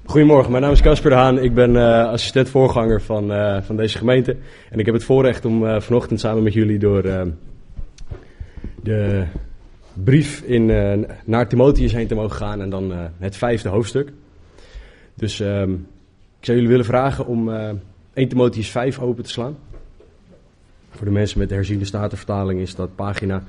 Goedemorgen, mijn naam is Casper de Haan. Ik ben assistent-voorganger van deze gemeente. En ik heb het voorrecht om vanochtend samen met jullie door de brief naar Timotheus heen te mogen gaan. En dan het 5e hoofdstuk. Dus ik zou jullie willen vragen om 1 Timotheus 5 open te slaan. Voor de mensen met de herziende statenvertaling is dat pagina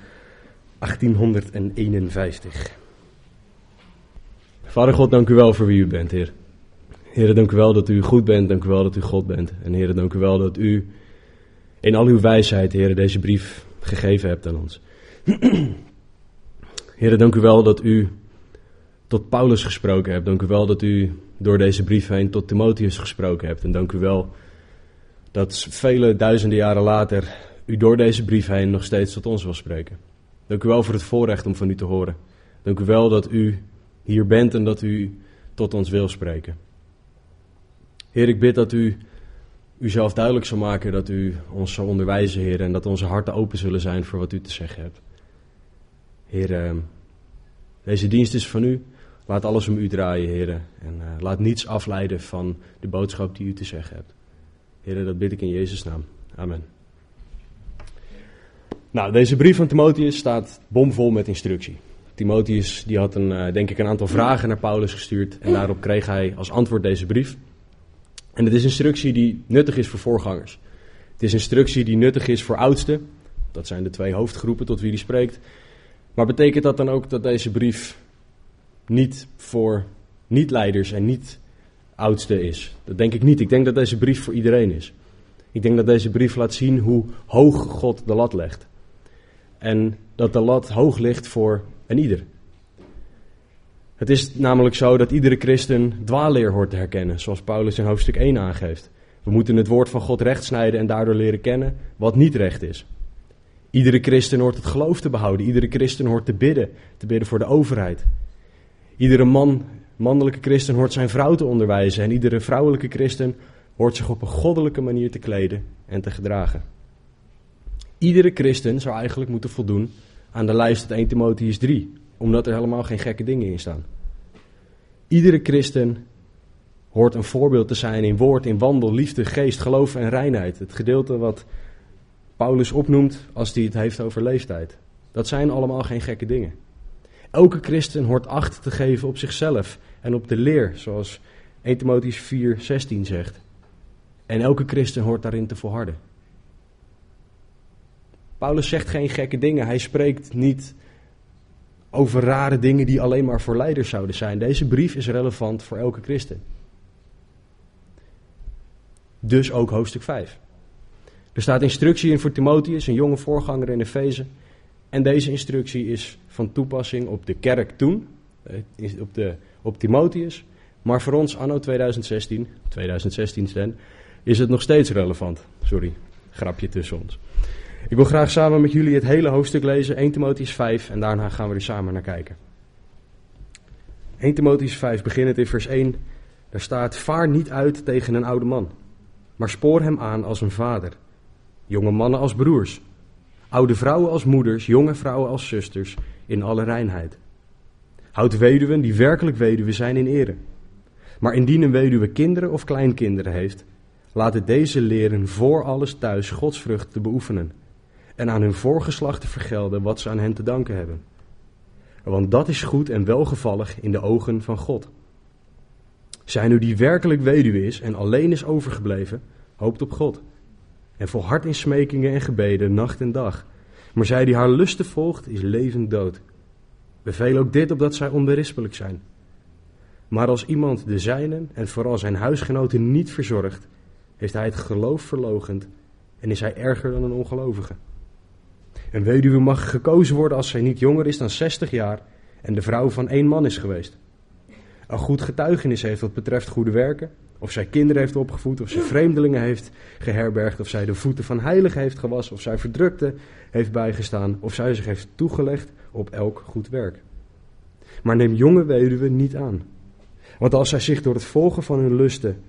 1851. Vader God, dank u wel voor wie u bent, Heer. Heer, dank u wel dat u goed bent, dank u wel dat u God bent. En Heer, dank u wel dat u in al uw wijsheid, Heer, deze brief gegeven hebt aan ons. Heer, dank u wel dat u tot Paulus gesproken hebt. Dank u wel dat u door deze brief heen tot Timotheus gesproken hebt. En dank u wel dat vele duizenden jaren later u door deze brief heen nog steeds tot ons wil spreken. Dank u wel voor het voorrecht om van u te horen. Dank u wel dat u hier bent en dat u tot ons wil spreken. Heer, ik bid dat u uzelf duidelijk zal maken, dat u ons zal onderwijzen, Heer, en dat onze harten open zullen zijn voor wat u te zeggen hebt. Heer, deze dienst is van u. Laat alles om u draaien, Heer, en laat niets afleiden van de boodschap die u te zeggen hebt. Heer, dat bid ik in Jezus' naam. Amen. Nou, deze brief van Timotheus staat bomvol met instructie. Timotheus die had denk ik een aantal vragen naar Paulus gestuurd en daarop kreeg hij als antwoord deze brief. En het is instructie die nuttig is voor voorgangers. Het is instructie die nuttig is voor oudsten. Dat zijn de 2 hoofdgroepen tot wie hij spreekt. Maar betekent dat dan ook dat deze brief niet voor niet-leiders en niet-oudsten is? Dat denk ik niet. Ik denk dat deze brief voor iedereen is. Ik denk dat deze brief laat zien hoe hoog God de lat legt. En dat de lat hoog ligt voor en ieder. Het is namelijk zo dat iedere christen dwaalleer hoort te herkennen, zoals Paulus in hoofdstuk 1 aangeeft. We moeten het woord van God recht snijden en daardoor leren kennen wat niet recht is. Iedere christen hoort het geloof te behouden. Iedere christen hoort te bidden voor de overheid. Iedere mannelijke christen hoort zijn vrouw te onderwijzen en iedere vrouwelijke christen hoort zich op een goddelijke manier te kleden en te gedragen. Iedere christen zou eigenlijk moeten voldoen aan de lijst uit 1 Timotheus 3, omdat er helemaal geen gekke dingen in staan. Iedere christen hoort een voorbeeld te zijn in woord, in wandel, liefde, geest, geloof en reinheid. Het gedeelte wat Paulus opnoemt als hij het heeft over leeftijd. Dat zijn allemaal geen gekke dingen. Elke christen hoort acht te geven op zichzelf en op de leer, zoals 1 Timotheus 4:16 zegt. En elke christen hoort daarin te volharden. Paulus zegt geen gekke dingen. Hij spreekt niet over rare dingen die alleen maar voor leiders zouden zijn. Deze brief is relevant voor elke christen. Dus ook hoofdstuk 5. Er staat instructie in voor Timotheus, een jonge voorganger in Efeze. En deze instructie is van toepassing op de kerk toen, op Timotheus. Maar voor ons anno 2016 Stan, is het nog steeds relevant. Sorry, grapje tussen ons. Ik wil graag samen met jullie het hele hoofdstuk lezen, 1 Timotheus 5, en daarna gaan we er samen naar kijken. 1 Timotheus 5, beginnend in vers 1, daar staat: vaar niet uit tegen een oude man, maar spoor hem aan als een vader. Jonge mannen als broers, oude vrouwen als moeders, jonge vrouwen als zusters, in alle reinheid. Houd weduwen die werkelijk weduwe zijn in ere. Maar indien een weduwe kinderen of kleinkinderen heeft, laat het deze leren voor alles thuis godsvrucht te beoefenen en aan hun voorgeslacht te vergelden wat ze aan hen te danken hebben. Want dat is goed en welgevallig in de ogen van God. Zij nu die werkelijk weduwe is en alleen is overgebleven, hoopt op God en volhardt in smekingen en gebeden nacht en dag. Maar zij die haar lusten volgt, is levend dood. Beveel ook dit opdat zij onberispelijk zijn. Maar als iemand de zijnen en vooral zijn huisgenoten niet verzorgt, heeft hij het geloof verloochend en is hij erger dan een ongelovige. Een weduwe mag gekozen worden als zij niet jonger is dan 60 jaar en de vrouw van 1 man is geweest. Een goed getuigenis heeft wat betreft goede werken, of zij kinderen heeft opgevoed, of zij vreemdelingen heeft geherbergd, of zij de voeten van heiligen heeft gewassen, of zij verdrukte heeft bijgestaan, of zij zich heeft toegelegd op elk goed werk. Maar neem jonge weduwen niet aan, want als zij door het volgen van hun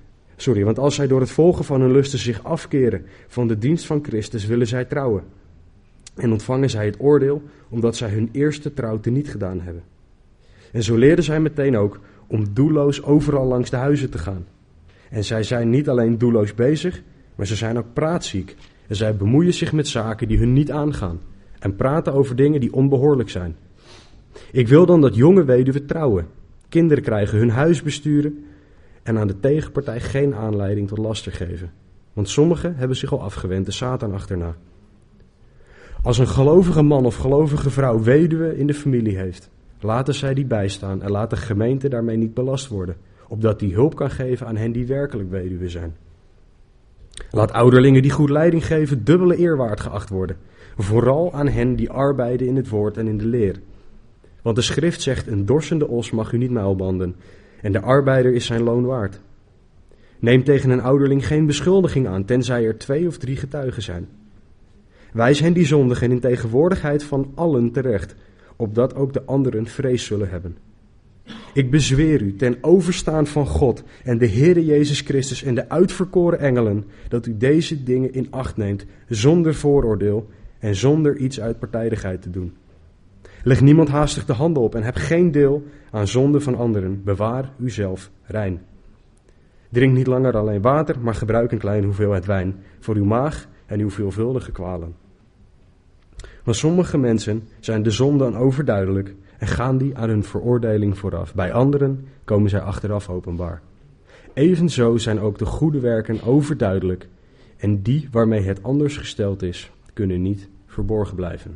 lusten zich afkeren van de dienst van Christus, willen zij trouwen. En ontvangen zij het oordeel, omdat zij hun eerste trouw teniet gedaan hebben. En zo leerden zij meteen ook om doelloos overal langs de huizen te gaan. En zij zijn niet alleen doelloos bezig, maar ze zijn ook praatziek. En zij bemoeien zich met zaken die hun niet aangaan. En praten over dingen die onbehoorlijk zijn. Ik wil dan dat jonge weduwen trouwen, kinderen krijgen, hun huis besturen en aan de tegenpartij geen aanleiding tot laster geven. Want sommigen hebben zich al afgewend de Satan achterna. Als een gelovige man of gelovige vrouw weduwe in de familie heeft, laten zij die bijstaan en laat de gemeente daarmee niet belast worden, opdat die hulp kan geven aan hen die werkelijk weduwe zijn. Laat ouderlingen die goed leiding geven dubbele eer waard geacht worden, vooral aan hen die arbeiden in het woord en in de leer. Want de schrift zegt, een dorsende os mag u niet muilbanden, en de arbeider is zijn loon waard. Neem tegen een ouderling geen beschuldiging aan, tenzij er 2 of 3 getuigen zijn. Wijs hen die zondigen in tegenwoordigheid van allen terecht, opdat ook de anderen vrees zullen hebben. Ik bezweer u ten overstaan van God en de Heere Jezus Christus en de uitverkoren engelen, dat u deze dingen in acht neemt, zonder vooroordeel en zonder iets uit partijdigheid te doen. Leg niemand haastig de handen op en heb geen deel aan zonde van anderen. Bewaar uzelf rein. Drink niet langer alleen water, maar gebruik een kleine hoeveelheid wijn voor uw maag en uw veelvuldige kwalen. Want sommige mensen zijn de zonden overduidelijk en gaan die aan hun veroordeling vooraf. Bij anderen komen zij achteraf openbaar. Evenzo zijn ook de goede werken overduidelijk en die waarmee het anders gesteld is, kunnen niet verborgen blijven.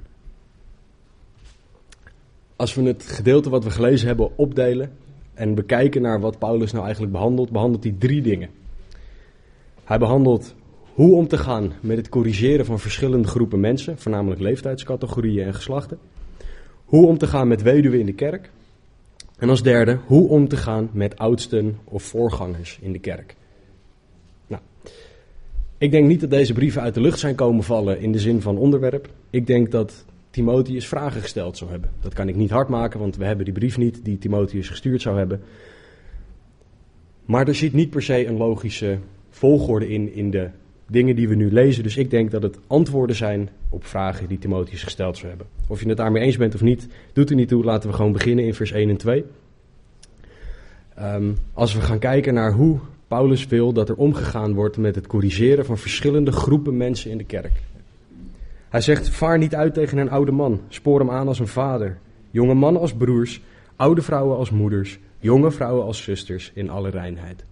Als we het gedeelte wat we gelezen hebben opdelen en bekijken naar wat Paulus nou eigenlijk behandelt hij 3 dingen. Hij behandelt hoe om te gaan met het corrigeren van verschillende groepen mensen, voornamelijk leeftijdscategorieën en geslachten. Hoe om te gaan met weduwen in de kerk. En als derde, hoe om te gaan met oudsten of voorgangers in de kerk. Nou, ik denk niet dat deze brieven uit de lucht zijn komen vallen in de zin van onderwerp. Ik denk dat Timotheus vragen gesteld zou hebben. Dat kan ik niet hard maken, want we hebben die brief niet die Timotheus gestuurd zou hebben. Maar er zit niet per se een logische volgorde in de dingen die we nu lezen. Dus ik denk dat het antwoorden zijn op vragen die Timotheus gesteld zou hebben. Of je het daarmee eens bent of niet, doet er niet toe. Laten we gewoon beginnen in vers 1 en 2. Als we gaan kijken naar hoe Paulus wil dat er omgegaan wordt met het corrigeren van verschillende groepen mensen in de kerk. Hij zegt, vaar niet uit tegen een oude man, spoor hem aan als een vader. Jonge mannen als broers, oude vrouwen als moeders, jonge vrouwen als zusters in alle reinheid.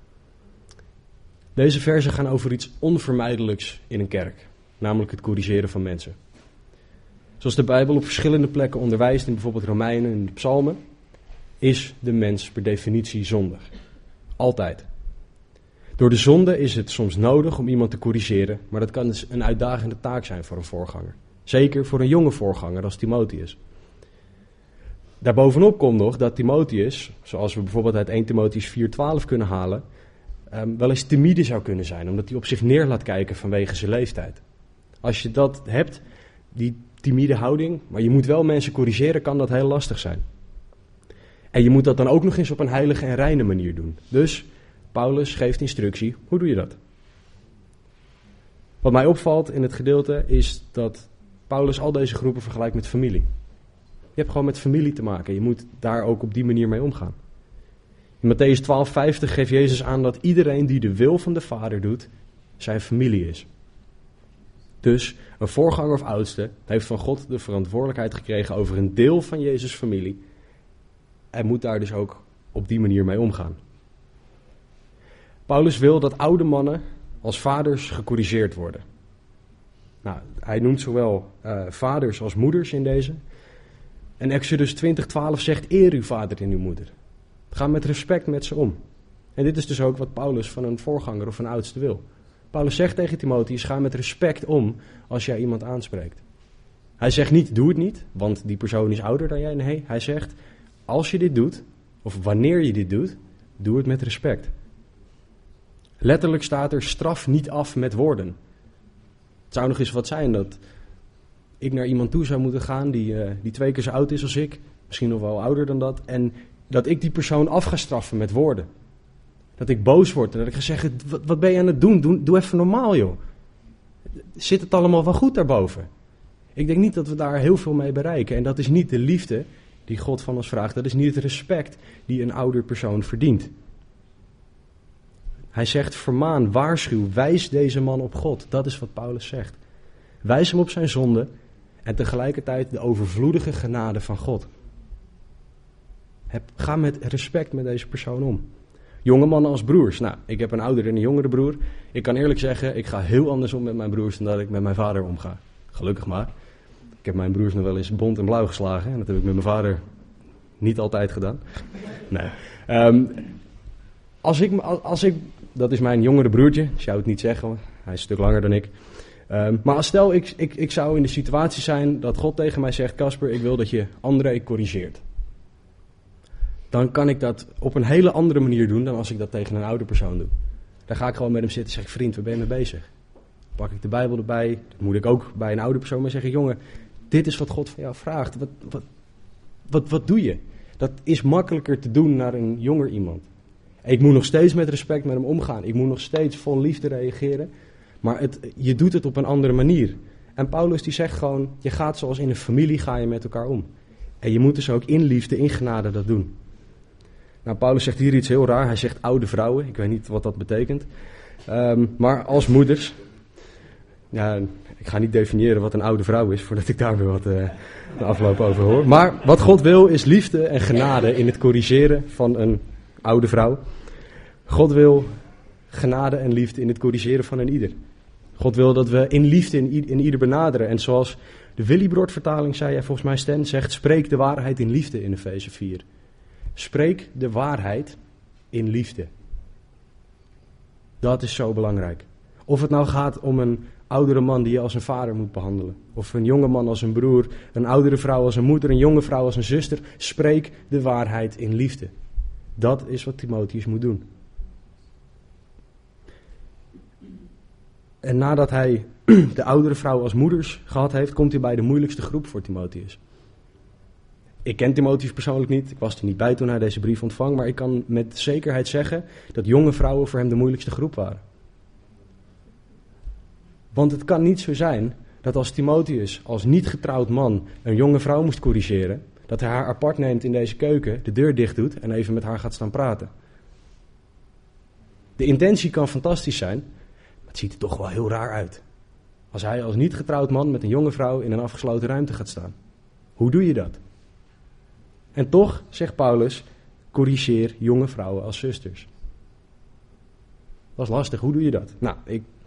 Deze verzen gaan over iets onvermijdelijks in een kerk, namelijk het corrigeren van mensen. Zoals de Bijbel op verschillende plekken onderwijst, in bijvoorbeeld Romeinen en de Psalmen, is de mens per definitie zondig. Altijd. Door de zonde is het soms nodig om iemand te corrigeren, maar dat kan dus een uitdagende taak zijn voor een voorganger. Zeker voor een jonge voorganger als Timotheus. Daarbovenop komt nog dat Timotheus, zoals we bijvoorbeeld uit 1 Timotheus 4:12 kunnen halen, wel eens timide zou kunnen zijn, omdat hij op zich neer laat kijken vanwege zijn leeftijd. Als je dat hebt, die timide houding, maar je moet wel mensen corrigeren, kan dat heel lastig zijn. En je moet dat dan ook nog eens op een heilige en reine manier doen. Dus Paulus geeft instructie, hoe doe je dat? Wat mij opvalt in het gedeelte is dat Paulus al deze groepen vergelijkt met familie. Je hebt gewoon met familie te maken, je moet daar ook op die manier mee omgaan. In Mattheüs 12:50 geeft Jezus aan dat iedereen die de wil van de Vader doet, zijn familie is. Dus een voorganger of oudste heeft van God de verantwoordelijkheid gekregen over een deel van Jezus' familie. En moet daar dus ook op die manier mee omgaan. Paulus wil dat oude mannen als vaders gecorrigeerd worden. Nou, hij noemt zowel vaders als moeders in deze. En Exodus 20:12 zegt, eer uw vader en uw moeder. Ga met respect met ze om. En dit is dus ook wat Paulus van een voorganger of een oudste wil. Paulus zegt tegen Timotheus, ga met respect om als jij iemand aanspreekt. Hij zegt niet, doe het niet, want die persoon is ouder dan jij. Nee, hij zegt, als je dit doet, of wanneer je dit doet, doe het met respect. Letterlijk staat er, straf niet af met woorden. Het zou nog eens wat zijn dat ik naar iemand toe zou moeten gaan die 2 keer zo oud is als ik, misschien nog wel ouder dan dat, en dat ik die persoon af ga straffen met woorden. Dat ik boos word en dat ik ga zeggen, wat ben je aan het doen? Doe even normaal, joh. Zit het allemaal wel goed daarboven? Ik denk niet dat we daar heel veel mee bereiken. En dat is niet de liefde die God van ons vraagt. Dat is niet het respect die een ouder persoon verdient. Hij zegt, vermaan, waarschuw, wijs deze man op God. Dat is wat Paulus zegt. Wijs hem op zijn zonde en tegelijkertijd de overvloedige genade van God. Ga met respect met deze persoon om. Jonge mannen als broers. Nou, ik heb een oudere en een jongere broer. Ik kan eerlijk zeggen, ik ga heel anders om met mijn broers dan dat ik met mijn vader omga. Gelukkig maar. Ik heb mijn broers nog wel eens bont en blauw geslagen. En dat heb ik met mijn vader niet altijd gedaan. Nee. Als ik, dat is mijn jongere broertje. Ik zou het niet zeggen, hij is een stuk langer dan ik. Maar stel, ik zou in de situatie zijn dat God tegen mij zegt, Casper, ik wil dat je André corrigeert. Dan kan ik dat op een hele andere manier doen dan als ik dat tegen een oude persoon doe. Dan ga ik gewoon met hem zitten en zeg ik, vriend, waar ben je mee bezig? Pak ik de Bijbel erbij, dat moet ik ook bij een oude persoon maar zeggen, jongen, dit is wat God van jou vraagt. Wat doe je? Dat is makkelijker te doen naar een jonger iemand. Ik moet nog steeds met respect met hem omgaan. Ik moet nog steeds vol liefde reageren. Maar je doet het op een andere manier. En Paulus die zegt gewoon, je gaat zoals in een familie ga je met elkaar om. En je moet dus ook in liefde, in genade dat doen. Nou, Paulus zegt hier iets heel raar. Hij zegt oude vrouwen. Ik weet niet wat dat betekent. Maar als moeders. Ja, ik ga niet definiëren wat een oude vrouw is, voordat ik daar weer wat de afloop over hoor. Maar wat God wil is liefde en genade in het corrigeren van een oude vrouw. God wil genade en liefde in het corrigeren van een ieder. God wil dat we in liefde in ieder benaderen. En zoals de Willibrord vertaling zei, volgens mij Stan, zegt, spreek de waarheid in liefde in Efeze 4. Spreek de waarheid in liefde. Dat is zo belangrijk. Of het nou gaat om een oudere man die je als een vader moet behandelen. Of een jonge man als een broer, een oudere vrouw als een moeder, een jonge vrouw als een zuster. Spreek de waarheid in liefde. Dat is wat Timotheus moet doen. En nadat hij de oudere vrouw als moeders gehad heeft, komt hij bij de moeilijkste groep voor Timotheus. Ik ken Timotheus persoonlijk niet, ik was er niet bij toen hij deze brief ontvang, maar ik kan met zekerheid zeggen dat jonge vrouwen voor hem de moeilijkste groep waren. Want het kan niet zo zijn dat als Timotheus als niet getrouwd man een jonge vrouw moest corrigeren, dat hij haar apart neemt in deze keuken, de deur dicht doet en even met haar gaat staan praten. De intentie kan fantastisch zijn, maar het ziet er toch wel heel raar uit. Als hij als niet getrouwd man met een jonge vrouw in een afgesloten ruimte gaat staan. Hoe doe je dat? En toch, zegt Paulus, corrigeer jonge vrouwen als zusters. Dat is lastig, hoe doe je dat? Nou,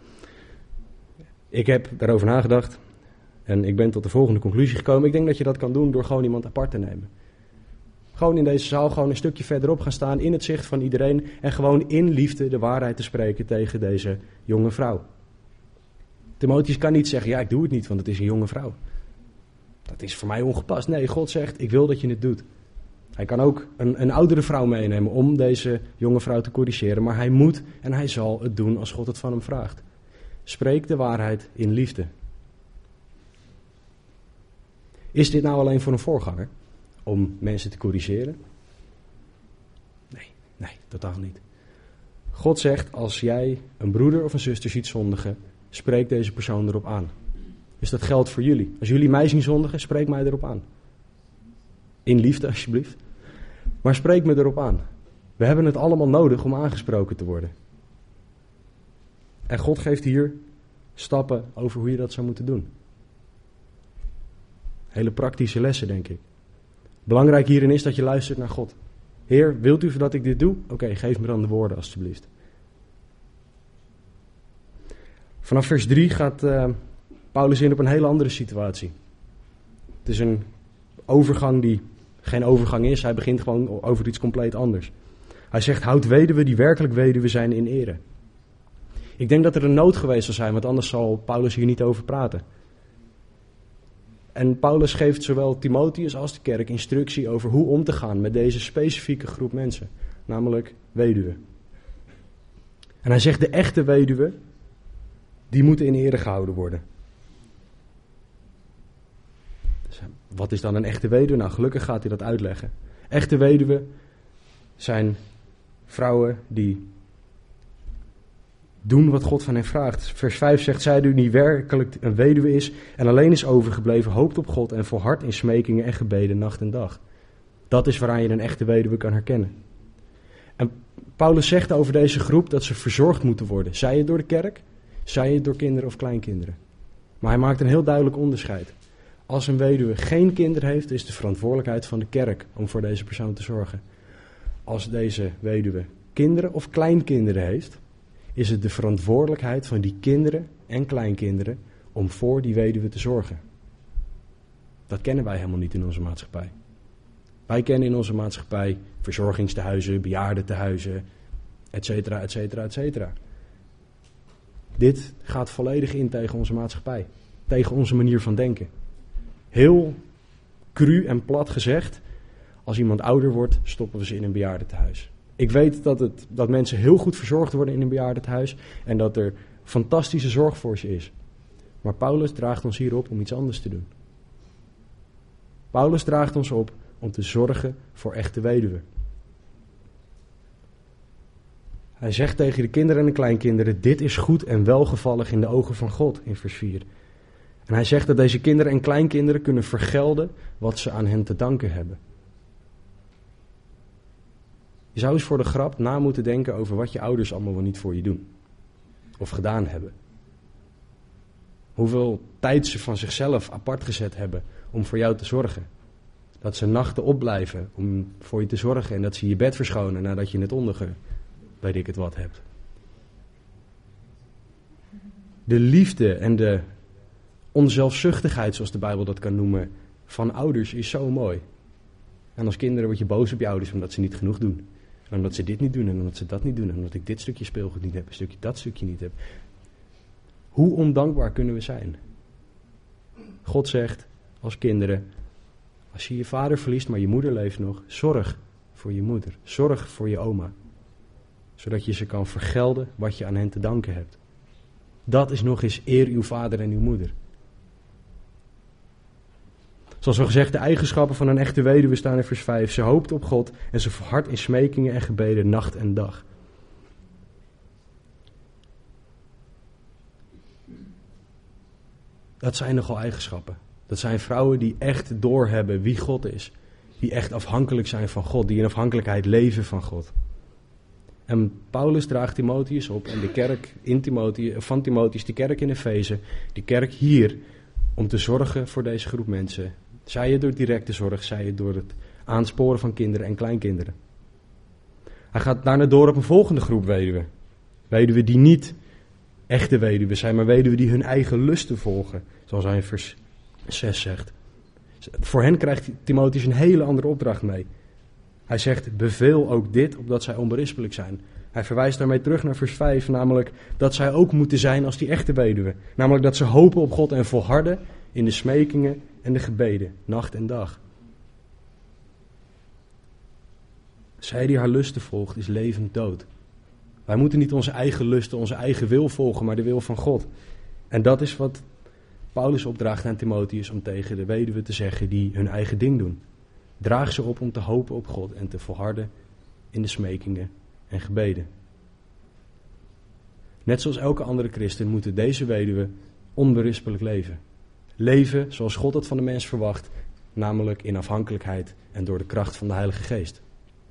ik heb daarover nagedacht en ik ben tot de volgende conclusie gekomen. Ik denk dat je dat kan doen door gewoon iemand apart te nemen. Gewoon in deze zaal, gewoon een stukje verderop gaan staan in het zicht van iedereen en gewoon in liefde de waarheid te spreken tegen deze jonge vrouw. Timotheus kan niet zeggen, ja ik doe het niet, want het is een jonge vrouw. Dat is voor mij ongepast. Nee, God zegt, ik wil dat je het doet. Hij kan ook een oudere vrouw meenemen om deze jonge vrouw te corrigeren, maar hij moet en hij zal het doen als God het van hem vraagt. Spreek de waarheid in liefde. Is dit nou alleen voor een voorganger? Om mensen te corrigeren? Nee, totaal niet. God zegt, als jij een broeder of een zuster ziet zondigen, spreek deze persoon erop aan. Dus dat geldt voor jullie. Als jullie mij zien zondigen, spreek mij erop aan. In liefde, alsjeblieft. Maar spreek me erop aan. We hebben het allemaal nodig om aangesproken te worden. En God geeft hier stappen over hoe je dat zou moeten doen. Hele praktische lessen, denk ik. Belangrijk hierin is dat je luistert naar God. Heer, wilt u dat ik dit doe? Oké, geef me dan de woorden, alstublieft. Vanaf vers 3 gaat Paulus in op een hele andere situatie. Het is een overgang die geen overgang is. Hij begint gewoon over iets compleet anders. Hij zegt, houd weduwen die werkelijk weduwe zijn in ere. Ik denk dat er een nood geweest zal zijn, want anders zal Paulus hier niet over praten. En Paulus geeft zowel Timotheus als de kerk instructie over hoe om te gaan met deze specifieke groep mensen. Namelijk weduwen. En hij zegt, de echte weduwen, die moeten in ere gehouden worden. Dus wat is dan een echte weduwe? Nou, gelukkig gaat hij dat uitleggen. Echte weduwen zijn vrouwen die doen wat God van hen vraagt. Vers 5 zegt, zij die nu werkelijk een weduwe is en alleen is overgebleven, hoopt op God en volhardt in smekingen en gebeden nacht en dag. Dat is waaraan je een echte weduwe kan herkennen. En Paulus zegt over deze groep dat ze verzorgd moeten worden. Zij het door de kerk, zij het door kinderen of kleinkinderen. Maar hij maakt een heel duidelijk onderscheid. Als een weduwe geen kinderen heeft, is de verantwoordelijkheid van de kerk om voor deze persoon te zorgen. Als deze weduwe kinderen of kleinkinderen heeft, is het de verantwoordelijkheid van die kinderen en kleinkinderen om voor die weduwe te zorgen. Dat kennen wij helemaal niet in onze maatschappij. Wij kennen in onze maatschappij verzorgingstehuizen, bejaardentehuizen, et cetera, et cetera, et cetera. Dit gaat volledig in tegen onze maatschappij, tegen onze manier van denken. Heel cru en plat gezegd, als iemand ouder wordt, stoppen we ze in een bejaardentehuis. Ik weet dat mensen heel goed verzorgd worden in een bejaardentehuis en dat er fantastische zorg voor ze is. Maar Paulus draagt ons hier op om iets anders te doen. Paulus draagt ons op om te zorgen voor echte weduwen. Hij zegt tegen de kinderen en de kleinkinderen, dit is goed en welgevallig in de ogen van God, in vers 4. En hij zegt dat deze kinderen en kleinkinderen kunnen vergelden wat ze aan hen te danken hebben. Je zou eens voor de grap na moeten denken over wat je ouders allemaal wel niet voor je doen. Of gedaan hebben. Hoeveel tijd ze van zichzelf apart gezet hebben om voor jou te zorgen. Dat ze nachten opblijven om voor je te zorgen en dat ze je bed verschonen nadat je het weet ik het wat hebt. De liefde en de onzelfzuchtigheid, zoals de Bijbel dat kan noemen, van ouders is zo mooi. En als kinderen word je boos op je ouders omdat ze niet genoeg doen. En omdat ze dit niet doen en omdat ze dat niet doen. En omdat ik dit stukje speelgoed niet heb, een stukje dat stukje niet heb. Hoe ondankbaar kunnen we zijn? God zegt als kinderen, als je je vader verliest, maar je moeder leeft nog, zorg voor je moeder. Zorg voor je oma. Zodat je ze kan vergelden wat je aan hen te danken hebt. Dat is nog eens eer uw vader en uw moeder. Zoals al gezegd, de eigenschappen van een echte weduwe staan in vers 5. Ze hoopt op God en ze volhardt in smekingen en gebeden nacht en dag. Dat zijn nogal eigenschappen. Dat zijn vrouwen die echt doorhebben wie God is. Die echt afhankelijk zijn van God. Die in afhankelijkheid leven van God. En Paulus draagt Timotheus op en de kerk van Timotheus, de kerk in Efeze, die kerk hier, om te zorgen voor deze groep mensen. Zij het door directe zorg, zij het door het aansporen van kinderen en kleinkinderen. Hij gaat daarna door op een volgende groep weduwen. Weduwen die niet echte weduwen zijn, maar weduwen die hun eigen lusten volgen. Zoals hij in vers 6 zegt. Voor hen krijgt Timotheus een hele andere opdracht mee. Hij zegt, beveel ook dit, opdat zij onberispelijk zijn. Hij verwijst daarmee terug naar vers 5, namelijk dat zij ook moeten zijn als die echte weduwen. Namelijk dat ze hopen op God en volharden in de smekingen en de gebeden, nacht en dag. Zij die haar lusten volgt, is levend dood. Wij moeten niet onze eigen lusten, onze eigen wil volgen, maar de wil van God. En dat is wat Paulus opdraagt aan Timotheus om tegen de weduwen te zeggen die hun eigen ding doen. Draag ze op om te hopen op God en te volharden in de smekingen en gebeden. Net zoals elke andere christen moeten deze weduwen onberispelijk leven. Leven zoals God het van de mens verwacht, namelijk in afhankelijkheid en door de kracht van de Heilige Geest.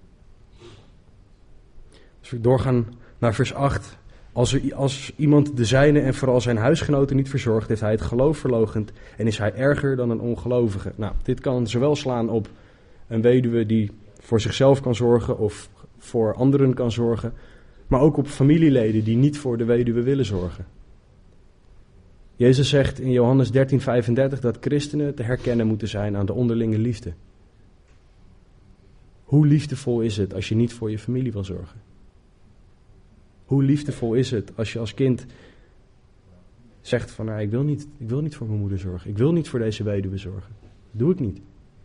Als we doorgaan naar vers 8. Als iemand de zijne en vooral zijn huisgenoten niet verzorgt, heeft hij het geloof verloochend en is hij erger dan een ongelovige. Nou, dit kan zowel slaan op een weduwe die voor zichzelf kan zorgen of voor anderen kan zorgen, maar ook op familieleden die niet voor de weduwe willen zorgen. Jezus zegt in Johannes 13:35 dat christenen te herkennen moeten zijn aan de onderlinge liefde. Hoe liefdevol is het als je niet voor je familie wil zorgen? Hoe liefdevol is het als je als kind zegt van, nou, ik wil niet voor mijn moeder zorgen. Ik wil niet voor deze weduwe zorgen. Dat doe ik niet.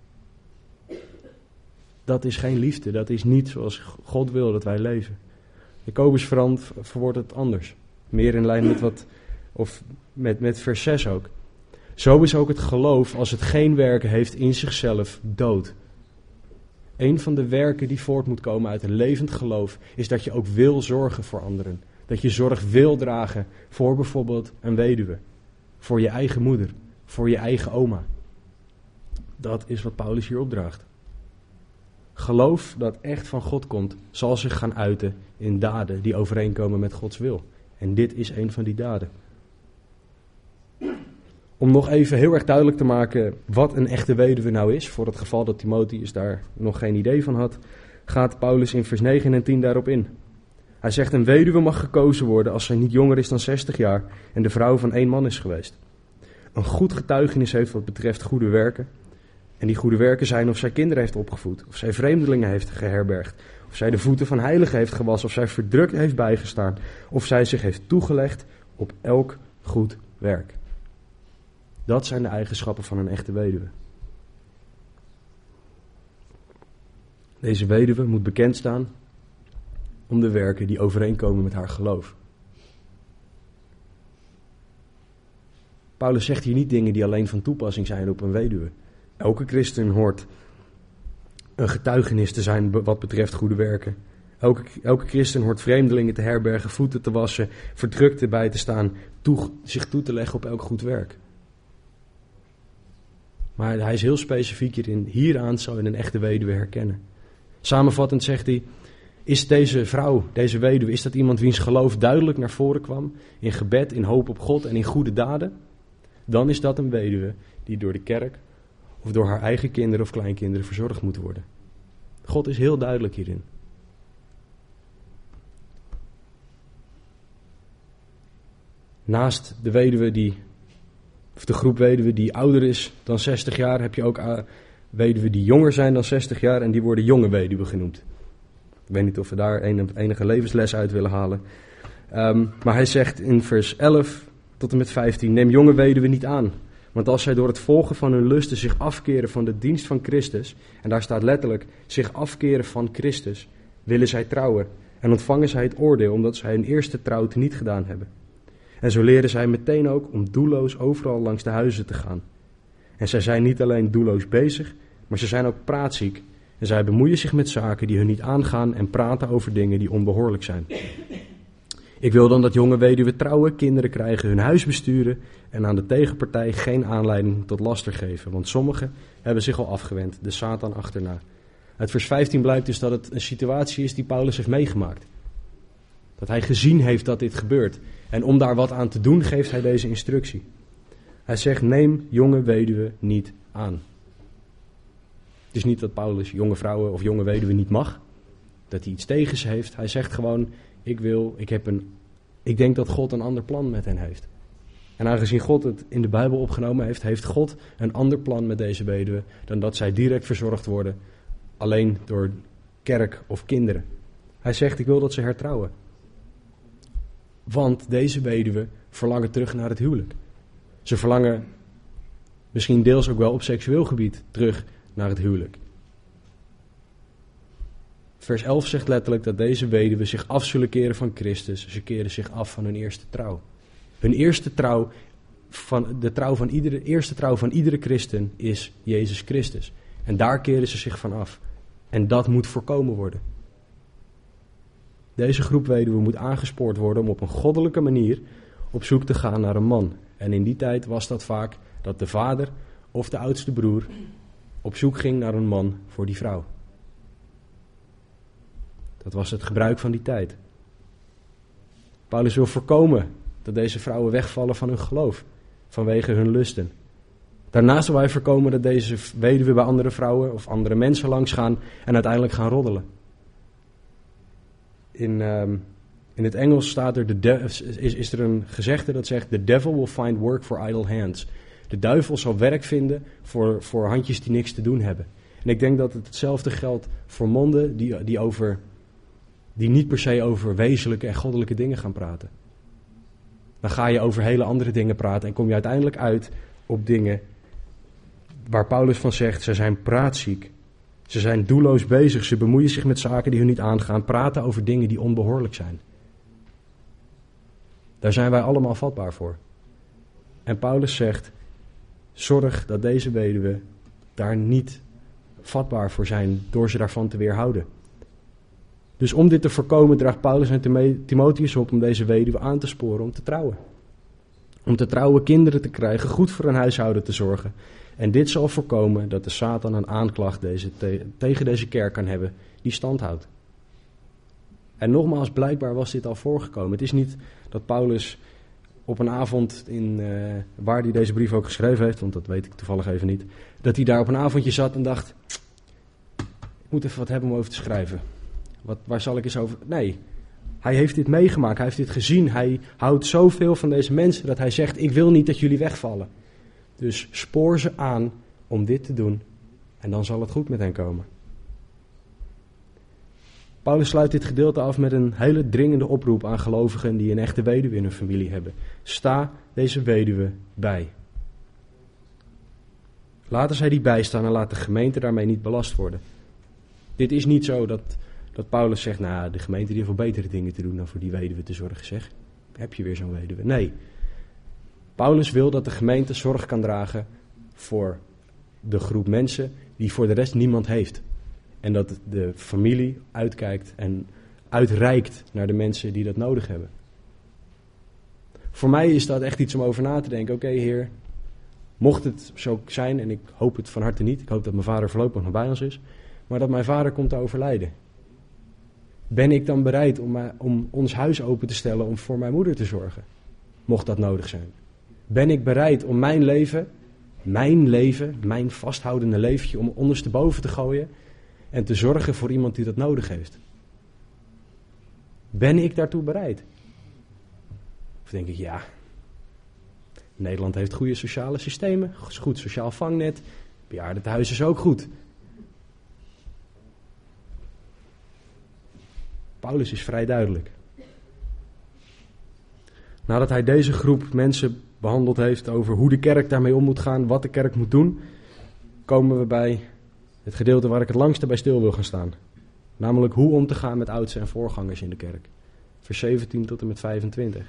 Dat is geen liefde. Dat is niet zoals God wil dat wij leven. Jacobus verwoordt het anders. Meer in lijn met vers 6 ook. Zo is ook het geloof, als het geen werken heeft in zichzelf, dood. Een van de werken die voort moet komen uit een levend geloof is dat je ook wil zorgen voor anderen. Dat je zorg wil dragen voor bijvoorbeeld een weduwe. Voor je eigen moeder. Voor je eigen oma. Dat is wat Paulus hier opdraagt. Geloof dat echt van God komt, zal zich gaan uiten in daden die overeenkomen met Gods wil. En dit is een van die daden. Om nog even heel erg duidelijk te maken wat een echte weduwe nou is, voor het geval dat Timotheus daar nog geen idee van had, gaat Paulus in vers 9 en 10 daarop in. Hij zegt, een weduwe mag gekozen worden als zij niet jonger is dan 60 jaar en de vrouw van 1 man is geweest. Een goed getuigenis heeft wat betreft goede werken. En die goede werken zijn of zij kinderen heeft opgevoed, of zij vreemdelingen heeft geherbergd, of zij de voeten van heiligen heeft gewassen, of zij verdrukt heeft bijgestaan, of zij zich heeft toegelegd op elk goed werk. Dat zijn de eigenschappen van een echte weduwe. Deze weduwe moet bekend staan om de werken die overeenkomen met haar geloof. Paulus zegt hier niet dingen die alleen van toepassing zijn op een weduwe. Elke christen hoort een getuigenis te zijn wat betreft goede werken. Elke christen hoort vreemdelingen te herbergen, voeten te wassen, verdrukten bij te staan, zich toe te leggen op elk goed werk. Maar hij is heel specifiek hieraan zou je een echte weduwe herkennen. Samenvattend zegt hij, is deze vrouw, deze weduwe, is dat iemand wiens geloof duidelijk naar voren kwam, in gebed, in hoop op God en in goede daden? Dan is dat een weduwe die door de kerk of door haar eigen kinderen of kleinkinderen verzorgd moet worden. God is heel duidelijk hierin. Naast de weduwe of de groep weduwen die ouder is dan 60 jaar, heb je ook weduwen die jonger zijn dan 60 jaar en die worden jonge weduwen genoemd. Ik weet niet of we daar enige levensles uit willen halen. Maar hij zegt in vers 11 tot en met 15, neem jonge weduwen niet aan. Want als zij door het volgen van hun lusten zich afkeren van de dienst van Christus, en daar staat letterlijk, zich afkeren van Christus, willen zij trouwen. En ontvangen zij het oordeel, omdat zij hun eerste trouw niet gedaan hebben. En zo leren zij meteen ook om doelloos overal langs de huizen te gaan. En zij zijn niet alleen doelloos bezig, maar ze zijn ook praatziek. En zij bemoeien zich met zaken die hun niet aangaan en praten over dingen die onbehoorlijk zijn. Ik wil dan dat jonge weduwen trouwen, kinderen krijgen, hun huis besturen en aan de tegenpartij geen aanleiding tot laster geven. Want sommigen hebben zich al afgewend, de Satan achterna. Uit vers 15 blijkt dus dat het een situatie is die Paulus heeft meegemaakt. Dat hij gezien heeft dat dit gebeurt. En om daar wat aan te doen geeft hij deze instructie. Hij zegt, neem jonge weduwen niet aan. Het is niet dat Paulus jonge vrouwen of jonge weduwen niet mag. Dat hij iets tegen ze heeft. Hij zegt gewoon, ik denk dat God een ander plan met hen heeft. En aangezien God het in de Bijbel opgenomen heeft, heeft God een ander plan met deze weduwen dan dat zij direct verzorgd worden, alleen door kerk of kinderen. Hij zegt, ik wil dat ze hertrouwen. Want deze weduwen verlangen terug naar het huwelijk. Ze verlangen misschien deels ook wel op seksueel gebied terug naar het huwelijk. Vers 11 zegt letterlijk dat deze weduwen zich af zullen keren van Christus. Ze keren zich af van hun eerste trouw. Hun eerste trouw, eerste trouw van iedere christen is Jezus Christus. En daar keren ze zich van af. En dat moet voorkomen worden. Deze groep weduwen moet aangespoord worden om op een goddelijke manier op zoek te gaan naar een man. En in die tijd was dat vaak dat de vader of de oudste broer op zoek ging naar een man voor die vrouw. Dat was het gebruik van die tijd. Paulus wil voorkomen dat deze vrouwen wegvallen van hun geloof, vanwege hun lusten. Daarnaast wil hij voorkomen dat deze weduwen bij andere vrouwen of andere mensen langs gaan en uiteindelijk gaan roddelen. In het Engels staat is er een gezegde dat zegt, the devil will find work for idle hands. De duivel zal werk vinden voor handjes die niks te doen hebben. En ik denk dat hetzelfde geldt voor monden die niet per se over wezenlijke en goddelijke dingen gaan praten. Dan ga je over hele andere dingen praten en kom je uiteindelijk uit op dingen waar Paulus van zegt, ze zijn praatziek. Ze zijn doelloos bezig, ze bemoeien zich met zaken die hun niet aangaan, praten over dingen die onbehoorlijk zijn. Daar zijn wij allemaal vatbaar voor. En Paulus zegt, zorg dat deze weduwen daar niet vatbaar voor zijn door ze daarvan te weerhouden. Dus om dit te voorkomen draagt Paulus en Timotheus op om deze weduwe aan te sporen om te trouwen. om te trouwen, kinderen te krijgen, goed voor een huishouden te zorgen. En dit zal voorkomen dat de Satan een aanklacht tegen deze kerk kan hebben die stand houdt. En nogmaals, blijkbaar was dit al voorgekomen. Het is niet dat Paulus op een avond waar hij deze brief ook geschreven heeft, want dat weet ik toevallig even niet, dat hij daar op een avondje zat en dacht, ik moet even wat hebben om over te schrijven. Waar zal ik eens over... Nee, hij heeft dit meegemaakt, hij heeft dit gezien. Hij houdt zoveel van deze mensen dat hij zegt, ik wil niet dat jullie wegvallen. Dus spoor ze aan om dit te doen en dan zal het goed met hen komen. Paulus sluit dit gedeelte af met een hele dringende oproep aan gelovigen die een echte weduwe in hun familie hebben. Sta deze weduwe bij. Laten zij die bijstaan en laat de gemeente daarmee niet belast worden. Dit is niet zo dat Paulus zegt, nou, de gemeente die heeft wel betere dingen te doen dan voor die weduwe te zorgen. Zeg, heb je weer zo'n weduwe? Nee. Paulus wil dat de gemeente zorg kan dragen voor de groep mensen die voor de rest niemand heeft. En dat de familie uitkijkt en uitreikt naar de mensen die dat nodig hebben. Voor mij is dat echt iets om over na te denken. Oké, Heer, mocht het zo zijn, en ik hoop het van harte niet. Ik hoop dat mijn vader voorlopig nog bij ons is. Maar dat mijn vader komt te overlijden. Ben ik dan bereid om ons huis open te stellen om voor mijn moeder te zorgen? Mocht dat nodig zijn. Ben ik bereid om mijn leven, mijn vasthoudende leventje, om ondersteboven te gooien en te zorgen voor iemand die dat nodig heeft? Ben ik daartoe bereid? Of denk ik, ja, Nederland heeft goede sociale systemen, goed sociaal vangnet, bejaardentehuis is ook goed. Paulus is vrij duidelijk. Nadat hij deze groep mensen behandeld heeft over hoe de kerk daarmee om moet gaan, wat de kerk moet doen, komen we bij het gedeelte waar ik het langste bij stil wil gaan staan. Namelijk hoe om te gaan met oudsten en voorgangers in de kerk. Vers 17 tot en met 25.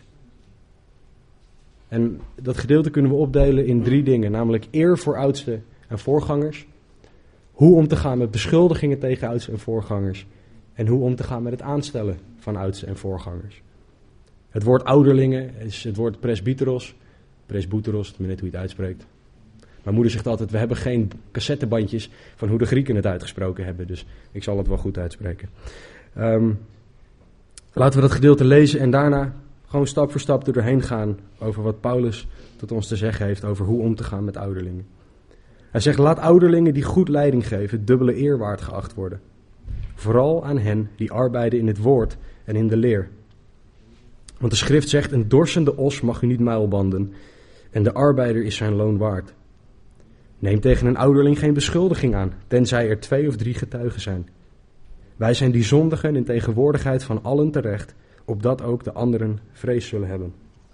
En dat gedeelte kunnen we opdelen in 3 dingen. Namelijk eer voor oudsten en voorgangers. Hoe om te gaan met beschuldigingen tegen oudsten en voorgangers. En hoe om te gaan met het aanstellen van oudsten en voorgangers. Het woord ouderlingen is het woord presbyteros. Presbyteros, tenminste hoe je het uitspreekt. Mijn moeder zegt altijd, we hebben geen cassettebandjes van hoe de Grieken het uitgesproken hebben. Dus ik zal het wel goed uitspreken. Laten we dat gedeelte lezen en daarna gewoon stap voor stap er doorheen gaan over wat Paulus tot ons te zeggen heeft over hoe om te gaan met ouderlingen. Hij zegt, laat ouderlingen die goed leiding geven dubbele eer waard geacht worden. Vooral aan hen die arbeiden in het woord en in de leer. Want de schrift zegt, een dorsende os mag u niet muilbanden en de arbeider is zijn loon waard. Neem tegen een ouderling geen beschuldiging aan, tenzij er 2 of 3 getuigen zijn. Wij zijn die zondigen in tegenwoordigheid van allen terecht, opdat ook de anderen vrees zullen hebben.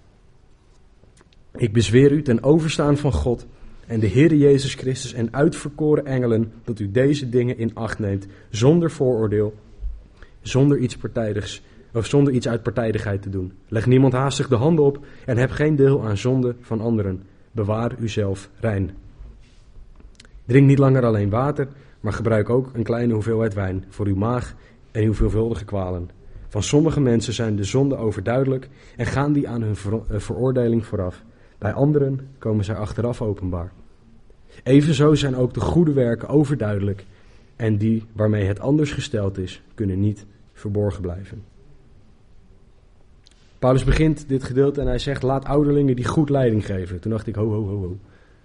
Ik bezweer u ten overstaan van God en de Heere Jezus Christus en uitverkoren engelen, dat u deze dingen in acht neemt, zonder vooroordeel, zonder iets uit partijdigheid te doen. Leg niemand haastig de handen op en heb geen deel aan zonde van anderen. Bewaar uzelf rein. Drink niet langer alleen water, maar gebruik ook een kleine hoeveelheid wijn voor uw maag en uw veelvuldige kwalen. Van sommige mensen zijn de zonden overduidelijk en gaan die aan hun veroordeling vooraf. Bij anderen komen zij achteraf openbaar. Evenzo zijn ook de goede werken overduidelijk en die waarmee het anders gesteld is, kunnen niet verborgen blijven. Paulus begint dit gedeelte en hij zegt, laat ouderlingen die goed leiding geven. Toen dacht ik, ho.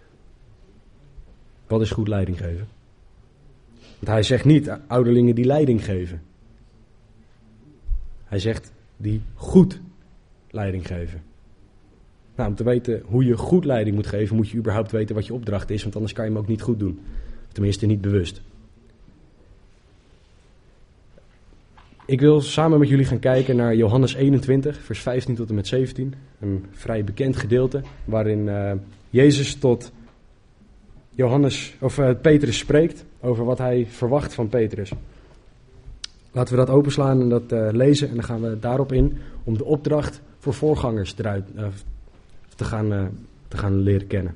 Wat is goed leiding geven? Want hij zegt niet ouderlingen die leiding geven. Hij zegt die goed leiding geven. Nou, om te weten hoe je goed leiding moet geven, moet je überhaupt weten wat je opdracht is, want anders kan je hem ook niet goed doen. Tenminste, niet bewust. Ik wil samen met jullie gaan kijken naar Johannes 21, vers 15 tot en met 17. Een vrij bekend gedeelte waarin Jezus tot Petrus spreekt over wat hij verwacht van Petrus. Laten we dat openslaan en dat lezen en dan gaan we daarop in om de opdracht voor voorgangers te gaan leren kennen.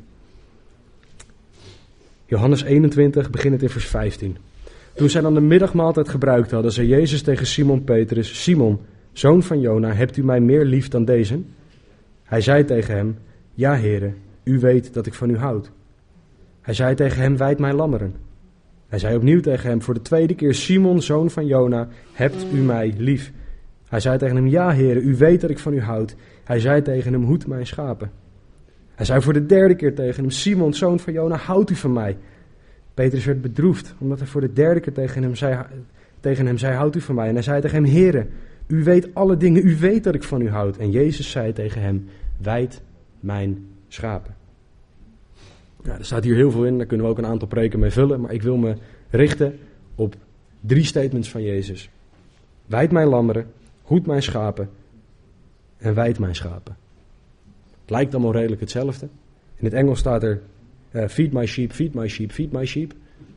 Johannes 21, beginnend in vers 15. Toen zij dan de middagmaaltijd gebruikt hadden, zei Jezus tegen Simon Petrus, Simon, zoon van Jona, hebt u mij meer lief dan deze? Hij zei tegen hem, ja, Heere, u weet dat ik van u houd. Hij zei tegen hem, wijd mijn lammeren. Hij zei opnieuw tegen hem, voor de tweede keer, Simon, zoon van Jona, hebt u mij lief? Hij zei tegen hem, ja, Heere, u weet dat ik van u houd. Hij zei tegen hem, hoed mijn schapen. Hij zei voor de derde keer tegen hem, Simon, zoon van Jona, houdt u van mij? Petrus werd bedroefd, omdat hij voor de derde keer tegen hem zei, houdt u van mij? En hij zei tegen hem, Heere, u weet alle dingen, u weet dat ik van u houd. En Jezus zei tegen hem, wijd mijn schapen. Ja, er staat hier heel veel in, daar kunnen we ook een aantal preken mee vullen, maar ik wil me richten op 3 statements van Jezus. Wijd mijn lammeren, hoed mijn schapen en wijd mijn schapen. Het lijkt allemaal redelijk hetzelfde. In het Engels staat er, feed my sheep, feed my sheep, feed my sheep.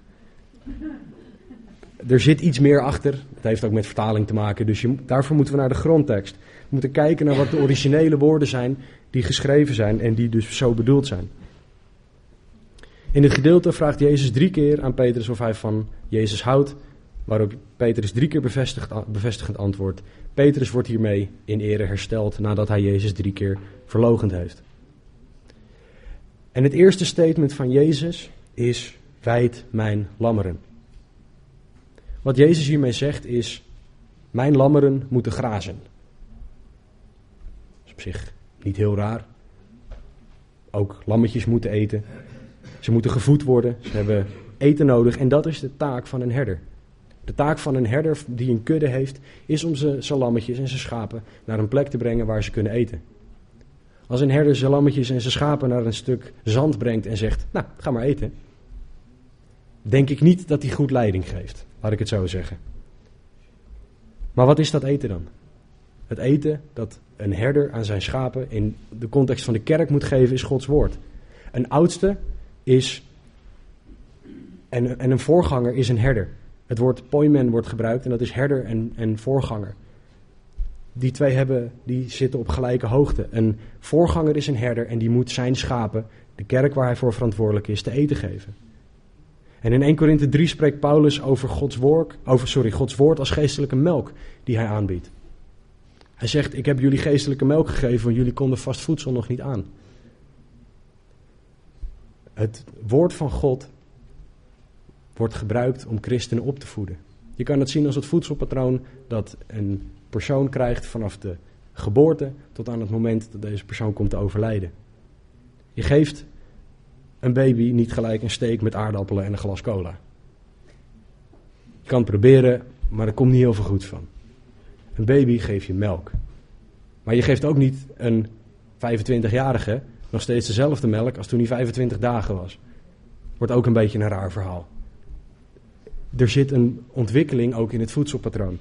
Er zit iets meer achter, het heeft ook met vertaling te maken, dus daarvoor moeten we naar de grondtekst. We moeten kijken naar wat de originele woorden zijn die geschreven zijn en die dus zo bedoeld zijn. In het gedeelte vraagt Jezus 3 keer aan Petrus of hij van Jezus houdt, waarop Petrus 3 keer bevestigend antwoordt. Petrus wordt hiermee in ere hersteld nadat hij Jezus 3 keer verloochend heeft. En het eerste statement van Jezus is, wijd mijn lammeren. Wat Jezus hiermee zegt is, mijn lammeren moeten grazen. Dat is op zich niet heel raar. Ook lammetjes moeten eten. Ze moeten gevoed worden, ze hebben eten nodig en dat is de taak van een herder. De taak van een herder die een kudde heeft, is om zijn lammetjes en zijn schapen naar een plek te brengen waar ze kunnen eten. Als een herder zijn lammetjes en zijn schapen naar een stuk zand brengt en zegt, nou, ga maar eten, denk ik niet dat hij goed leiding geeft, laat ik het zo zeggen. Maar wat is dat eten dan? Het eten dat een herder aan zijn schapen in de context van de kerk moet geven is Gods woord. Een oudste is, en een voorganger is een herder. Het woord poimen wordt gebruikt en dat is herder en voorganger. Die twee die zitten op gelijke hoogte. Een voorganger is een herder en die moet zijn schapen, de kerk waar hij voor verantwoordelijk is, te eten geven. En in 1 Korinthe 3 spreekt Paulus over Gods woord als geestelijke melk die hij aanbiedt. Hij zegt, ik heb jullie geestelijke melk gegeven, want jullie konden vast voedsel nog niet aan. Het woord van God wordt gebruikt om christenen op te voeden. Je kan het zien als het voedselpatroon dat een persoon krijgt vanaf de geboorte tot aan het moment dat deze persoon komt te overlijden. Je geeft een baby niet gelijk een steak met aardappelen en een glas cola. Je kan het proberen, maar er komt niet heel veel goeds van. Een baby geef je melk. Maar je geeft ook niet een 25-jarige nog steeds dezelfde melk als toen hij 25 dagen was. Wordt ook een beetje een raar verhaal. Er zit een ontwikkeling ook in het voedselpatroon.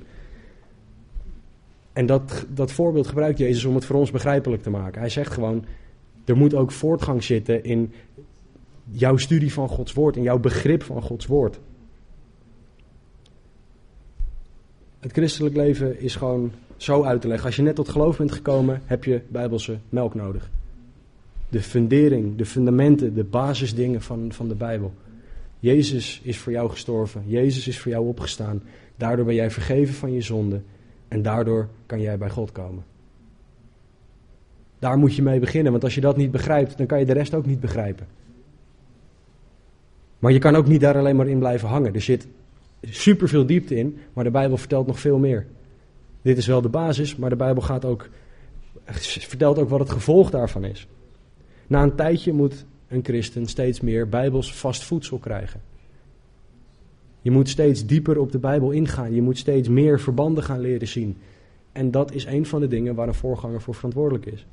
En dat voorbeeld gebruikt Jezus om het voor ons begrijpelijk te maken. Hij zegt gewoon, er moet ook voortgang zitten in jouw studie van Gods woord, in jouw begrip van Gods woord. Het christelijk leven is gewoon zo uit te leggen. Als je net tot geloof bent gekomen, heb je bijbelse melk nodig. De fundering, de fundamenten, de basisdingen van de Bijbel. Jezus is voor jou gestorven. Jezus is voor jou opgestaan. Daardoor ben jij vergeven van je zonde. En daardoor kan jij bij God komen. Daar moet je mee beginnen. Want als je dat niet begrijpt, dan kan je de rest ook niet begrijpen. Maar je kan ook niet daar alleen maar in blijven hangen. Er zit superveel diepte in, maar de Bijbel vertelt nog veel meer. Dit is wel de basis, maar de Bijbel vertelt ook wat het gevolg daarvan is. Na een tijdje moet een christen steeds meer bijbels vast voedsel krijgen. Je moet steeds dieper op de Bijbel ingaan. Je moet steeds meer verbanden gaan leren zien. En dat is een van de dingen waar een voorganger voor verantwoordelijk is.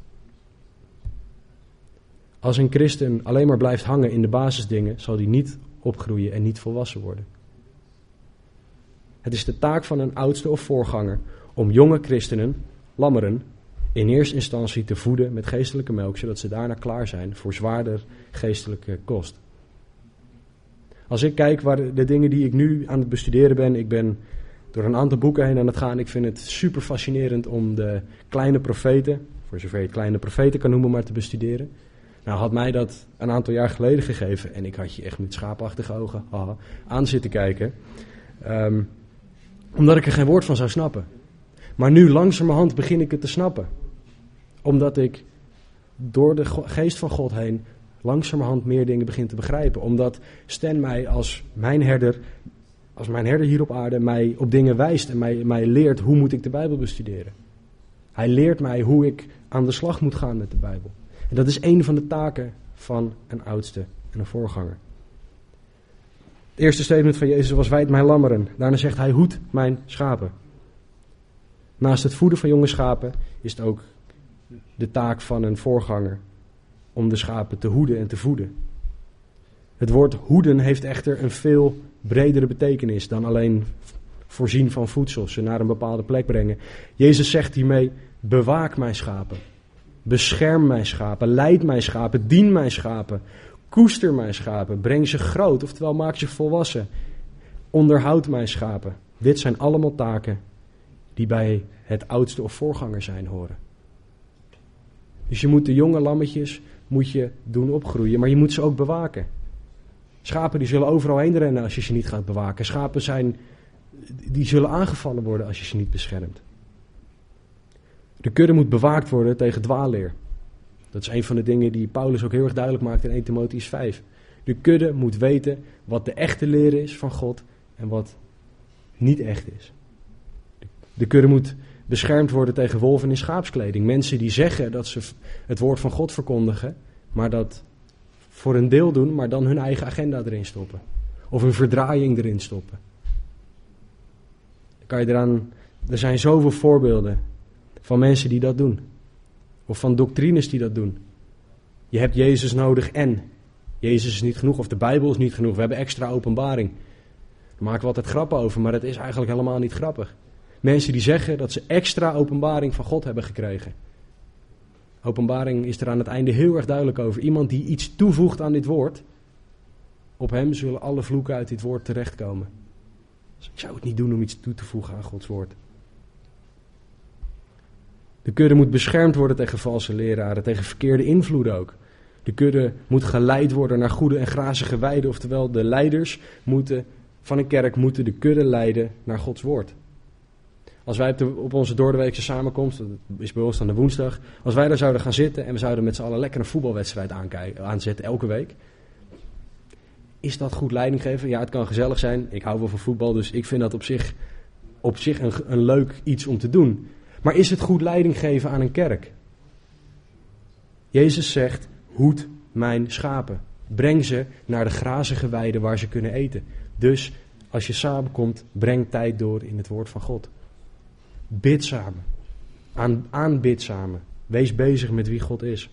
Als een christen alleen maar blijft hangen in de basisdingen, zal die niet opgroeien en niet volwassen worden. Het is de taak van een oudste of voorganger om jonge christenen, lammeren, in eerste instantie te voeden met geestelijke melk, zodat ze daarna klaar zijn voor zwaarder geestelijke kost. Als ik kijk waar de dingen die ik nu aan het bestuderen ben, ik ben door een aantal boeken heen aan het gaan. Ik vind het super fascinerend om de kleine profeten, voor zover je het kleine profeten kan noemen, maar te bestuderen. Nou, had mij dat een aantal jaar geleden gegeven en ik had je echt met schaapachtige ogen aan zitten kijken. Omdat ik er geen woord van zou snappen. Maar nu langzamerhand begin ik het te snappen. Omdat ik door de geest van God heen langzamerhand meer dingen begin te begrijpen. Omdat Stan mij als mijn herder hier op aarde, mij op dingen wijst en mij leert hoe moet ik de Bijbel bestuderen. Hij leert mij hoe ik aan de slag moet gaan met de Bijbel. En dat is een van de taken van een oudste en een voorganger. Het eerste statement van Jezus was: wijd mijn lammeren. Daarna zegt hij: hoed mijn schapen. Naast het voeden van jonge schapen is het ook de taak van een voorganger om de schapen te hoeden en te voeden. Het woord hoeden heeft echter een veel bredere betekenis dan alleen voorzien van voedsel, ze naar een bepaalde plek brengen. Jezus zegt hiermee: bewaak mijn schapen, bescherm mijn schapen, leid mijn schapen, dien mijn schapen, koester mijn schapen, breng ze groot, oftewel maak ze volwassen, onderhoud mijn schapen. Dit zijn allemaal taken die bij het oudste of voorganger zijn horen. Dus je moet de jonge lammetjes doen opgroeien, maar je moet ze ook bewaken. Schapen die zullen overal heen rennen als je ze niet gaat bewaken. Schapen die zullen aangevallen worden als je ze niet beschermt. De kudde moet bewaakt worden tegen dwaalleer. Dat is een van de dingen die Paulus ook heel erg duidelijk maakt in 1 Timotheüs 5. De kudde moet weten wat de echte leer is van God en wat niet echt is. De kudde moet beschermd worden tegen wolven in schaapskleding. Mensen die zeggen dat ze het woord van God verkondigen, maar dat voor een deel doen, maar dan hun eigen agenda erin stoppen. Of een verdraaiing erin stoppen. Er zijn zoveel voorbeelden van mensen die dat doen. Of van doctrines die dat doen. Je hebt Jezus nodig en Jezus is niet genoeg, of de Bijbel is niet genoeg. We hebben extra openbaring. Daar maken we altijd grappen over, maar dat is eigenlijk helemaal niet grappig. Mensen die zeggen dat ze extra openbaring van God hebben gekregen. Openbaring is er aan het einde heel erg duidelijk over. Iemand die iets toevoegt aan dit woord, op hem zullen alle vloeken uit dit woord terechtkomen. Dus ik zou het niet doen om iets toe te voegen aan Gods woord. De kudde moet beschermd worden tegen valse leraren, tegen verkeerde invloeden ook. De kudde moet geleid worden naar goede en grazige weiden, oftewel de leiders van een kerk moeten de kudde leiden naar Gods woord. Als wij op onze doordeweekse samenkomst, dat is bij ons dan de woensdag, als wij daar zouden gaan zitten en we zouden met z'n allen lekker een voetbalwedstrijd aanzetten elke week. Is dat goed leiding geven? Ja, het kan gezellig zijn. Ik hou wel van voetbal, dus ik vind dat op zich een leuk iets om te doen. Maar is het goed leiding geven aan een kerk? Jezus zegt: hoed mijn schapen. Breng ze naar de grazige weiden waar ze kunnen eten. Dus als je samenkomt, breng tijd door in het woord van God. Bid samen. Aanbid samen. Wees bezig met wie God is.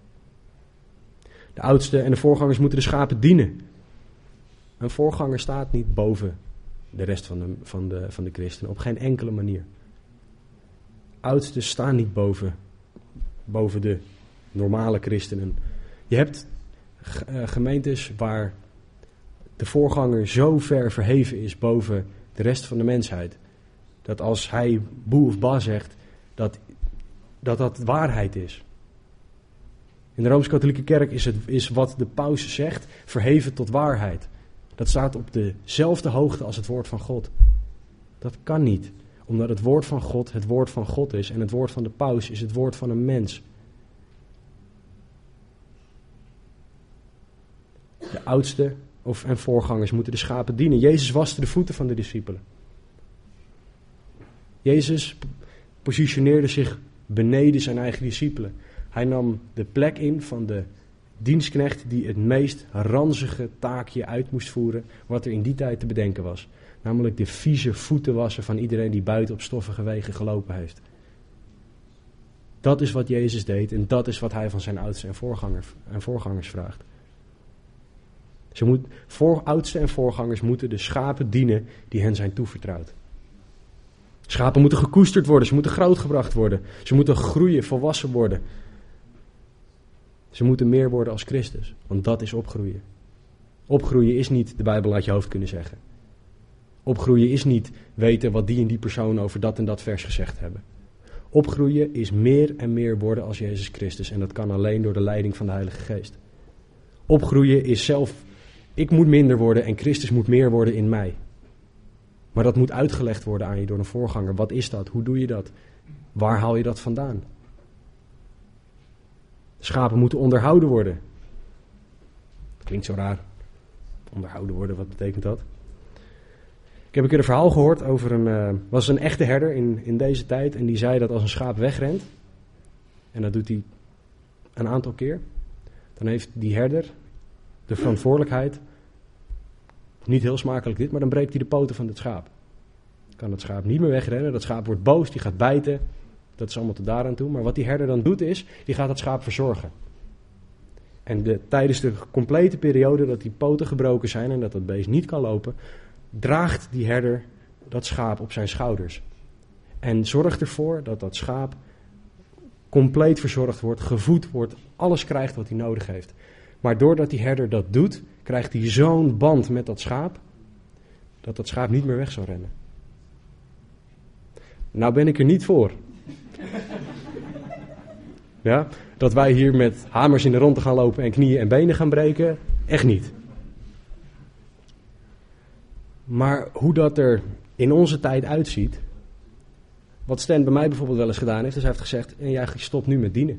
De oudsten en de voorgangers moeten de schapen dienen. Een voorganger staat niet boven de rest van de christenen. Op geen enkele manier. Oudsten staan niet boven de normale christenen. Je hebt gemeentes waar de voorganger zo ver verheven is boven de rest van de mensheid, dat als hij boe of ba zegt, dat waarheid is. In de Rooms-Katholieke Kerk is wat de paus zegt verheven tot waarheid. Dat staat op dezelfde hoogte als het woord van God. Dat kan niet, omdat het woord van God is en het woord van de paus is het woord van een mens. De oudste en voorgangers moeten de schapen dienen. Jezus waste de voeten van de discipelen. Jezus positioneerde zich beneden zijn eigen discipelen. Hij nam de plek in van de dienstknecht die het meest ranzige taakje uit moest voeren wat er in die tijd te bedenken was. Namelijk de vieze voeten wassen van iedereen die buiten op stoffige wegen gelopen heeft. Dat is wat Jezus deed en dat is wat hij van zijn oudsten en voorgangers vraagt. Oudsten en voorgangers moeten de schapen dienen die hen zijn toevertrouwd. Schapen moeten gekoesterd worden, ze moeten grootgebracht worden. Ze moeten groeien, volwassen worden. Ze moeten meer worden als Christus, want dat is opgroeien. Opgroeien is niet de Bijbel uit je hoofd kunnen zeggen. Opgroeien is niet weten wat die en die persoon over dat en dat vers gezegd hebben. Opgroeien is meer en meer worden als Jezus Christus en dat kan alleen door de leiding van de Heilige Geest. Opgroeien is ik moet minder worden en Christus moet meer worden in mij. Maar dat moet uitgelegd worden aan je door een voorganger. Wat is dat? Hoe doe je dat? Waar haal je dat vandaan? Schapen moeten onderhouden worden. Klinkt zo raar. Onderhouden worden, wat betekent dat? Ik heb een keer een verhaal gehoord over was een echte herder in deze tijd. En die zei dat als een schaap wegrent, en dat doet hij een aantal keer, dan heeft die herder de verantwoordelijkheid, niet heel smakelijk dit, maar dan breekt hij de poten van het schaap. Kan het schaap niet meer wegrennen, dat schaap wordt boos, die gaat bijten, dat is allemaal tot daaraan toe. Maar wat die herder dan doet is, die gaat het schaap verzorgen. En tijdens de complete periode dat die poten gebroken zijn en dat beest niet kan lopen, draagt die herder dat schaap op zijn schouders. En zorgt ervoor dat dat schaap compleet verzorgd wordt, gevoed wordt, alles krijgt wat hij nodig heeft. Maar doordat die herder dat doet, krijgt hij zo'n band met dat schaap, dat dat schaap niet meer weg zal rennen. Nou ben ik er niet voor. Ja, dat wij hier met hamers in de ronde gaan lopen en knieën en benen gaan breken, echt niet. Maar hoe dat er in onze tijd uitziet, wat Stan bij mij bijvoorbeeld wel eens gedaan heeft, is hij heeft gezegd, en jij stopt nu met dienen.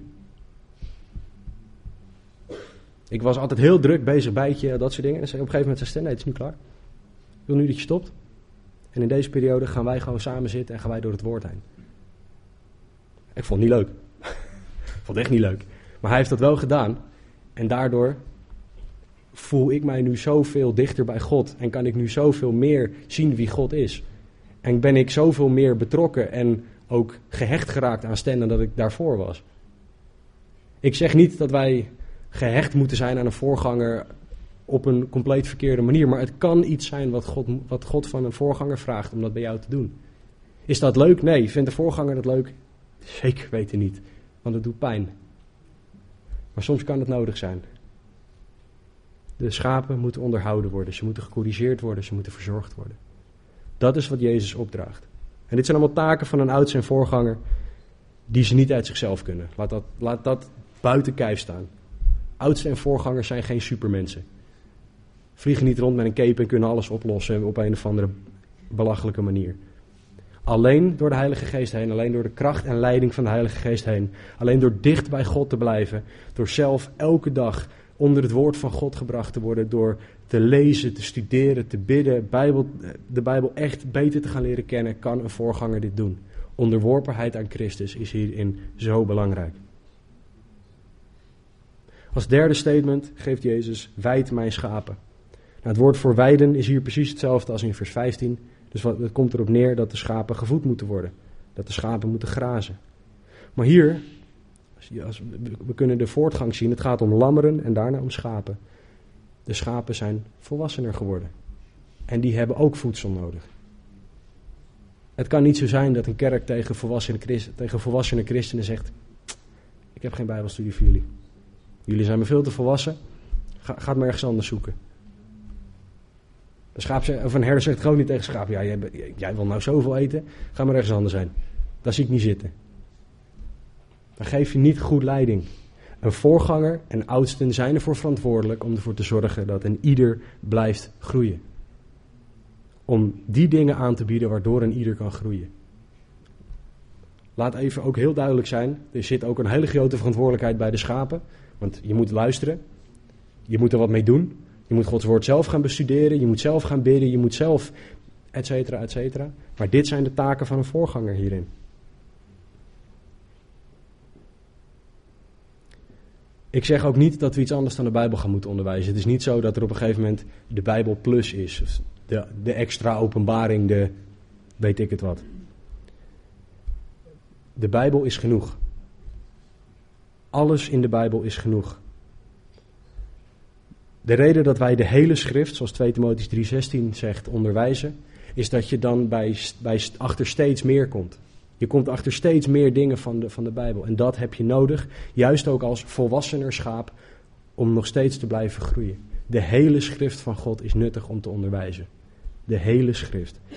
Ik was altijd heel druk bezig, bijtje, dat soort dingen. En op een gegeven moment zei Stan, nee, het is nu klaar. Ik wil nu dat je stopt. En in deze periode gaan wij gewoon samen zitten en gaan wij door het woord heen. Ik vond het niet leuk. Ik vond het echt niet leuk. Maar hij heeft dat wel gedaan. En daardoor voel ik mij nu zoveel dichter bij God. En kan ik nu zoveel meer zien wie God is. En ben ik zoveel meer betrokken en ook gehecht geraakt aan Stan dan dat ik daarvoor was. Ik zeg niet dat wij gehecht moeten zijn aan een voorganger op een compleet verkeerde manier. Maar het kan iets zijn wat God van een voorganger vraagt om dat bij jou te doen. Is dat leuk? Nee. Vindt de voorganger dat leuk? Zeker weten niet. Want het doet pijn. Maar soms kan het nodig zijn. De schapen moeten onderhouden worden. Ze moeten gecorrigeerd worden. Ze moeten verzorgd worden. Dat is wat Jezus opdraagt. En dit zijn allemaal taken van een oudste en voorganger die ze niet uit zichzelf kunnen. Laat dat buiten kijf staan. Oudste en voorgangers zijn geen supermensen. Vliegen niet rond met een cape en kunnen alles oplossen op een of andere belachelijke manier. Alleen door de Heilige Geest heen, alleen door de kracht en leiding van de Heilige Geest heen, alleen door dicht bij God te blijven, door zelf elke dag onder het woord van God gebracht te worden, door te lezen, te studeren, te bidden, de Bijbel echt beter te gaan leren kennen, kan een voorganger dit doen. Onderworpenheid aan Christus is hierin zo belangrijk. Als derde statement geeft Jezus, wijd mijn schapen. Nou, het woord voor weiden is hier precies hetzelfde als in vers 15. Dus het komt erop neer dat de schapen gevoed moeten worden. Dat de schapen moeten grazen. Maar hier, we kunnen de voortgang zien. Het gaat om lammeren en daarna om schapen. De schapen zijn volwassener geworden. En die hebben ook voedsel nodig. Het kan niet zo zijn dat een kerk tegen volwassene christenen zegt, ik heb geen bijbelstudie voor jullie. Jullie zijn me veel te volwassen. Ga het maar ergens anders zoeken. Een herder zegt gewoon niet tegen schaap, ja, jij wil nou zoveel eten, ga maar ergens anders heen. Daar zie ik niet zitten. Dan geef je niet goed leiding. Een voorganger en oudsten zijn ervoor verantwoordelijk om ervoor te zorgen dat een ieder blijft groeien. Om die dingen aan te bieden waardoor een ieder kan groeien. Laat even ook heel duidelijk zijn, er zit ook een hele grote verantwoordelijkheid bij de schapen. Want je moet luisteren, je moet er wat mee doen. Je moet Gods woord zelf gaan bestuderen, je moet zelf gaan bidden, je moet zelf, et cetera, et cetera. Maar dit zijn de taken van een voorganger hierin. Ik zeg ook niet dat we iets anders dan de Bijbel gaan moeten onderwijzen. Het is niet zo dat er op een gegeven moment de Bijbel plus is. Of de extra openbaring, de weet ik het wat. De Bijbel is genoeg. Alles in de Bijbel is genoeg. De reden dat wij de hele schrift, zoals 2 Timotheüs 3:16 zegt, onderwijzen, is dat je dan achter steeds meer komt. Je komt achter steeds meer dingen van de Bijbel. En dat heb je nodig, juist ook als volwassener schaap, om nog steeds te blijven groeien. De hele schrift van God is nuttig om te onderwijzen. De hele schrift.